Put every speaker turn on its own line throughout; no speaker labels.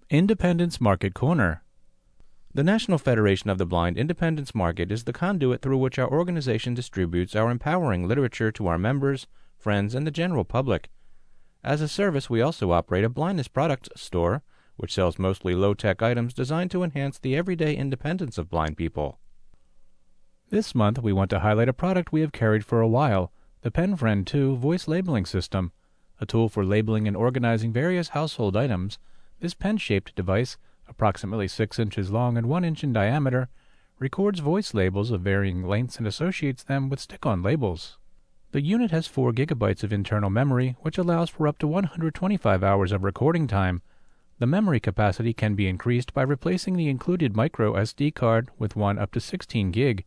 Independence Market Corner. The National Federation of the Blind Independence Market is the conduit through which our organization distributes our empowering literature to our members, friends, and the general public. As a service, we also operate a blindness products store, which sells mostly low-tech items designed to enhance the everyday independence of blind people. This month, we want to highlight a product we have carried for a while, the PenFriend 2 voice labeling system, a tool for labeling and organizing various household items. This pen-shaped device, approximately 6 inches long and 1 inch in diameter, records voice labels of varying lengths and associates them with stick-on labels. The unit has 4 gigabytes of internal memory, which allows for up to 125 hours of recording time. The memory capacity can be increased by replacing the included micro SD card with one up to 16 gig.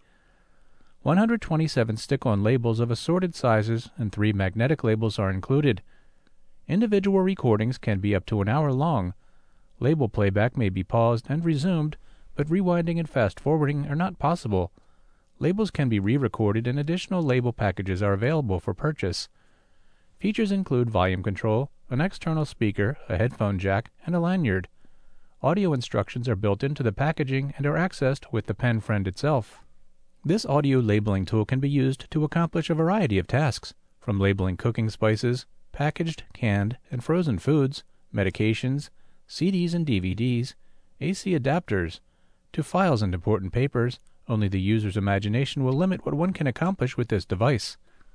127 stick-on labels of assorted sizes and 3 magnetic labels are included. Individual recordings can be up to an hour long. Label playback may be paused and resumed, but rewinding and fast-forwarding are not possible. Labels can be re-recorded and additional label packages are available for purchase. Features include volume control, an external speaker, a headphone jack, and a lanyard. Audio instructions are built into the packaging and are accessed with the PenFriend itself. This audio labeling tool can be used to accomplish a variety of tasks, from labeling cooking spices, packaged, canned, and frozen foods, medications, CDs and DVDs, AC adapters, to files and important papers. Only the user's imagination will limit what one can accomplish with this device.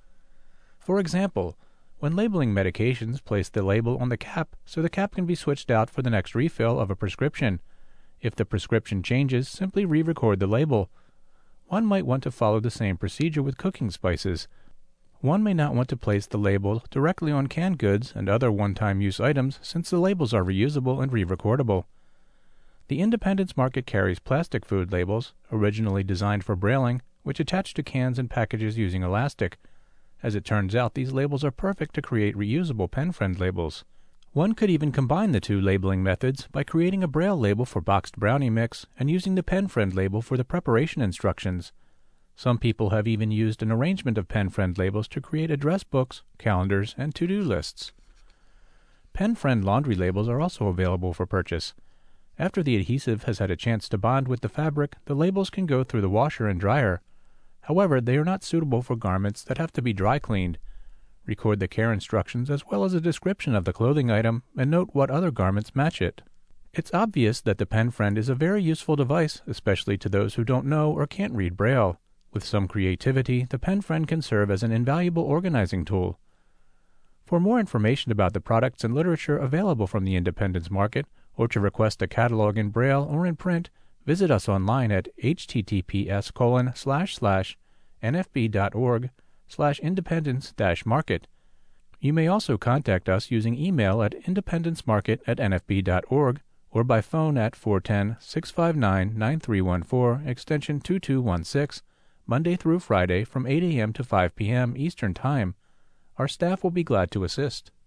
For example, when labeling medications, place the label on the cap so the cap can be switched out for the next refill of a prescription. If the prescription changes, simply re-record the label. One might want to follow the same procedure with cooking spices. One may not want to place the label directly on canned goods and other one-time use items since the labels are reusable and re-recordable. The Independence Market carries plastic food labels, originally designed for brailing, which attach to cans and packages using elastic. As it turns out, these labels are perfect to create reusable PenFriend labels. One could even combine the two labeling methods by creating a braille label for boxed brownie mix and using the PenFriend label for the preparation instructions. Some people have even used an arrangement of PenFriend labels to create address books, calendars, and to-do lists. PenFriend laundry labels are also available for purchase. After the adhesive has had a chance to bond with the fabric, the labels can go through the washer and dryer. However, they are not suitable for garments that have to be dry cleaned. Record the care instructions as well as a description of the clothing item and note what other garments match it. It's obvious that the PenFriend is a very useful device, especially to those who don't know or can't read Braille. With some creativity, the PenFriend can serve as an invaluable organizing tool. For more information about the products and literature available from the Independence Market, or to request a catalog in Braille or in print, visit us online at https://nfb.org/independence-market. You may also contact us using email at independencemarket@nfb.org or by phone at 410-659-9314, extension 2216, Monday through Friday from 8 a.m. to 5 p.m. Eastern Time. Our staff will be glad to assist.